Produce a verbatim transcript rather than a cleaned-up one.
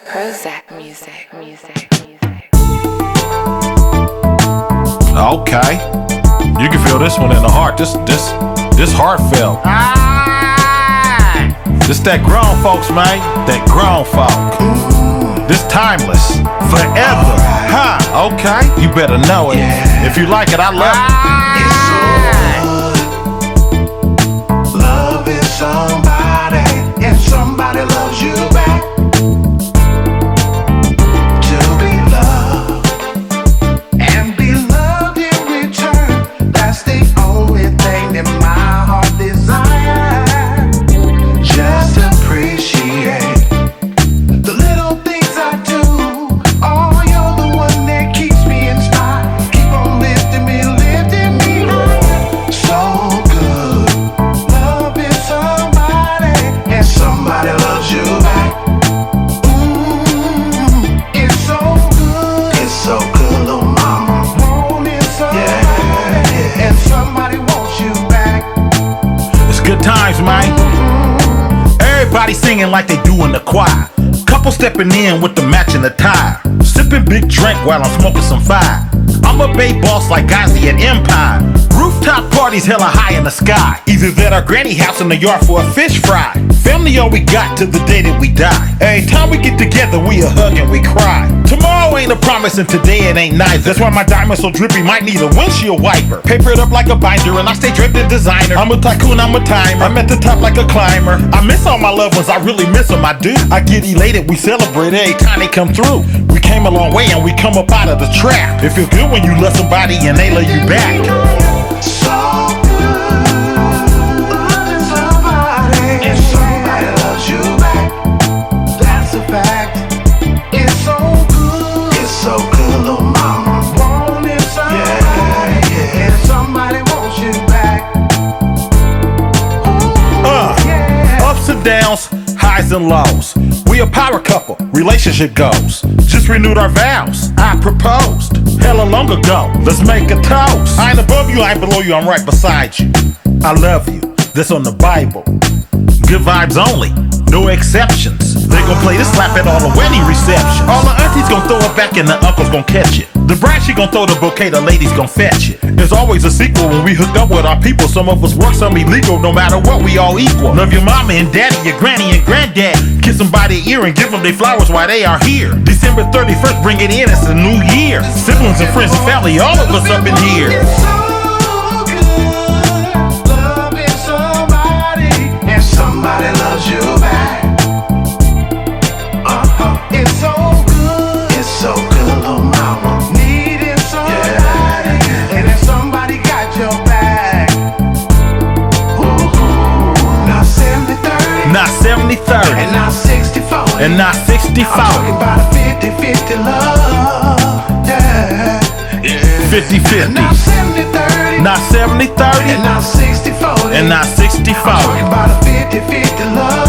Prozac music, music, music. Okay, you can feel this one in the heart. This, this, this heartfelt. Ah! This that grown folks, man. That grown folk. This timeless, forever. Huh? Okay, you better know it. If you like it, I love it. Loving somebody and somebody loves you back. To be loved and be loved in return, that's the only thing that my heart desires. Just appreciate the little things I do. Oh, you're the one that keeps me inspired. Keep on lifting me, lifting me higher. So good. Loving somebody and somebody loves you back. Mm, it's so good. It's so good, little mama. Wanting somebody, yeah, and somebody wants you back. It's good times, man. Everybody singing like they do in the choir. Couple stepping in with the matching attire. Sipping big drink while I'm smoking some fire. I'm a Bay boss like Gazi at Empire. Rooftop parties hella high in the sky. Either that or granny house in the yard for a fish fry. Family all we got till the day that we die. Every time we get together we a hug and we cry. Tomorrow ain't a promise and today it ain't nice. That's why my diamond so drippy might need a windshield wiper. Paper it up like a binder and I stay draped in designer. I'm a tycoon, I'm a timer. I'm at the top like a climber. I miss all my loved ones, I really miss them, I do. I get elated, we celebrate every time they come through. We came a long way and we come up out of the trap. It feels good when you love somebody and they love you back. So good, loving somebody and somebody loves you back. That's a fact. It's so good, it's so good, little mama. Wanting somebody, yeah, yeah, and somebody wants you back. Ooh, Uh, yeah. Ups and downs, highs and lows. We a power couple, relationship goals. Just renewed our vows, I proposed hella long ago, let's make a toast. I ain't above you, I ain't below you, I'm right beside you. I love you, this on the Bible. Good vibes only, no exceptions. They gon' play this slap at all the wedding receptions. All the aunties gon' throw it back and the uncles gon' catch it. The bride, she gon' throw the bouquet, the ladies gon' fetch it. There's always a sequel when we hook up with our people. Some of us work, some illegal, no matter what, we all equal. Love your mama and daddy, your granny and granddad. Kiss them by the ear and give them their flowers while they are here. December thirty-first, bring it in, it's a new year. Siblings and friends and family, all of us up in here. It's so good, loving somebody and somebody loves you back. Uh-huh. It's so good, it's so good, little mama. Needing somebody, yeah, and if somebody got your back. Ooh, now seventy thirty, Not seventy thirty, and now sixty forty, and not sixty I'm talking forty. about a fifty fifty love, yeah, yeah. fifty fifty, Now seventy thirty, not seventy thirty, and now sixty forty, and not sixty I'm talking forty. about a fifty fifty love.